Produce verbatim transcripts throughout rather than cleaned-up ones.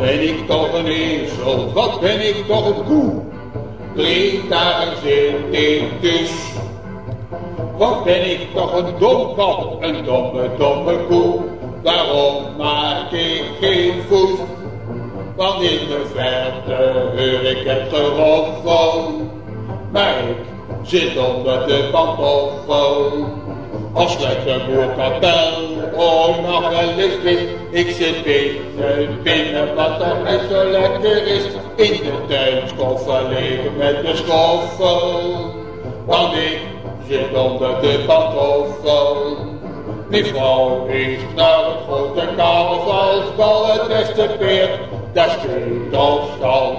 ben ik toch een ezel, wat ben ik toch een koe? Drie dagen zit ik dus. Wat ben ik toch een domkop, een domme, domme koe? Waarom maak ik geen voet? Want in de verte hoor ik het geroffel, maar ik zit onder de pantoffel. Als lekker boerkapel, oh nog wel eens wist, ik zit binnen, binnen wat er net zo lekker is. In de tuinskoffer liggen met de schoffel, want ik zit onder de pantoffel. Mijn vrouw is naar het grote carnavalsbal, het beste peer, daar steekt op stal.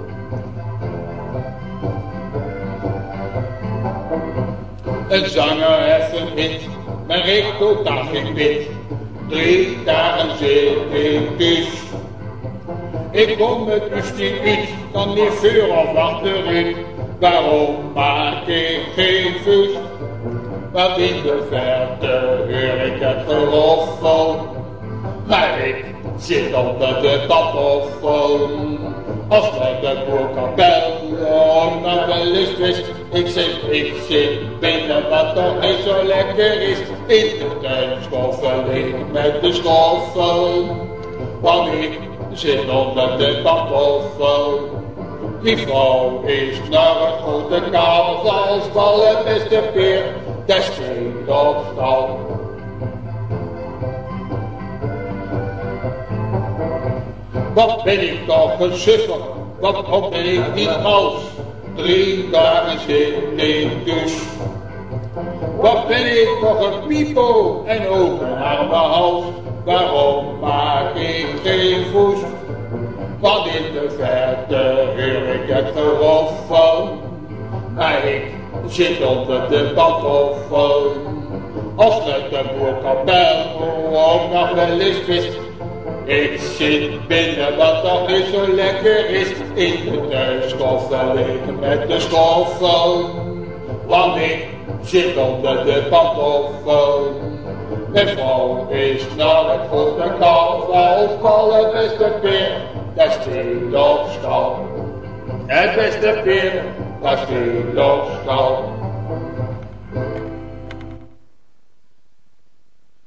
Een zanger heeft een hit, maar ik totaal geen wit. Drie dagen zit ik dus. Ik kom het dus niet uit, kan niet vuur of achteruit. Waarom maak ik geen vuur? Want in de verte hoor ik het geroffel, maar ik zit onder de pantoffel. Als lekker boerkapel, oh nog wel eens wist, ik zit, ik zit binnen wat toch niet zo lekker is. In de tuinskoffer ligt met de schoffel, want ik zit onder de pantoffel. Die vrouw is naar het grote carnavalsbal, het beste peer, daar steekt op stal. Wat ben ik toch een suffer, wat ben ik niet mals, drie dagen zit ik dus. Wat ben ik toch een piepo en ook een arme hals, waarom maak ik geen voes? Want in de verte hoor ik het geroffel, maar ik zit onder de pantoffel. Als lekker boerkapel, oh nog wel eens wist, ik zit binnen wat toch niet zo lekker is. In de thuiskoffer liggen met de schoffel, want ik zit onder de pantoffel. Mijn vrouw is naar het grote carnavalsbal, het beste peer, daar steekt op stal. Het beste peer, daar steekt op stal.